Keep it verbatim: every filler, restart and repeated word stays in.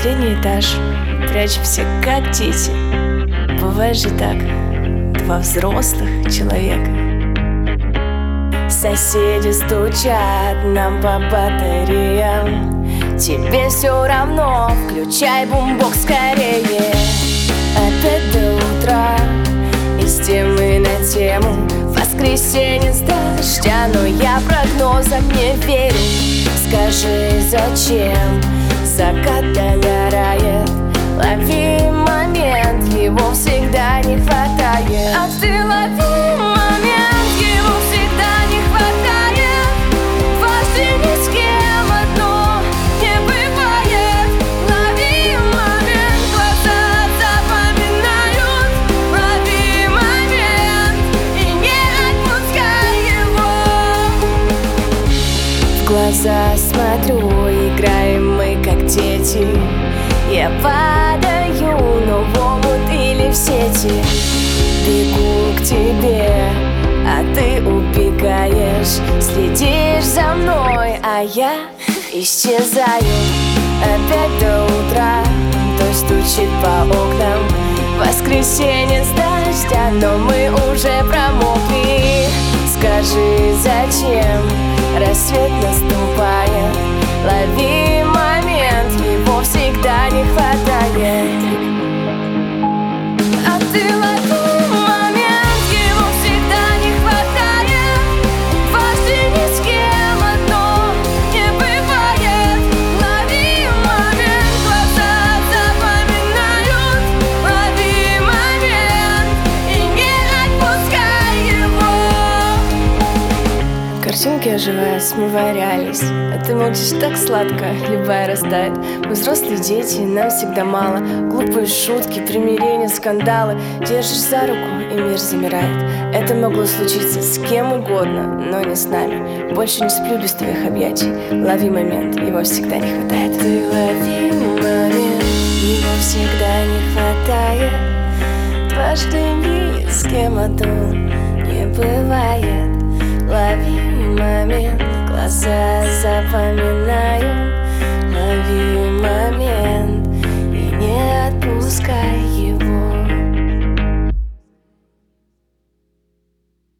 последний этаж, прячемся как дети. Бывает же так, два взрослых человека. Соседи стучат нам по батареям. Тебе все равно, включай бумбокс скорее. Опять до утра, из темы на тему. Воскресенье с дождя, но я прогнозам не верю. Скажи, зачем закат догорает? Лови момент, его всегда не хватает. А ты лови момент, его всегда не хватает. Дважды ни с кем одно не бывает. Лови момент, глаза запоминают. Лови момент и не отпускай его. В глаза смотрю, играем мы как дети. Я падаю, но в омут или в сети. Бегу к тебе, а ты убегаешь. Следишь за мной, а я исчезаю. Опять до утра, дождь стучит по окнам. Воскресенье с дождя, но мы уже промокли. Скажи, зачем рассвет наступает? Лови момент, его всегда не хватает. А ты лови момент, его всегда не хватает. Дважды ни с кем одно не бывает. Лови момент, глаза запоминают. Лови момент и не отпускай его. Картинки оживая, смывая реальность. А ты молчишь так сладко, любая растает. Мы взрослые дети, нам всегда мало. Глупые шутки, примирения, скандалы. Держишь за руку, и мир замирает. Это могло случиться с кем угодно, но не с нами. Больше не сплю без твоих объятий. Лови момент, его всегда не хватает. Ты лови момент, его всегда не хватает. Дважды ни с кем одно не бывает. Лови момент, глаза запоминают.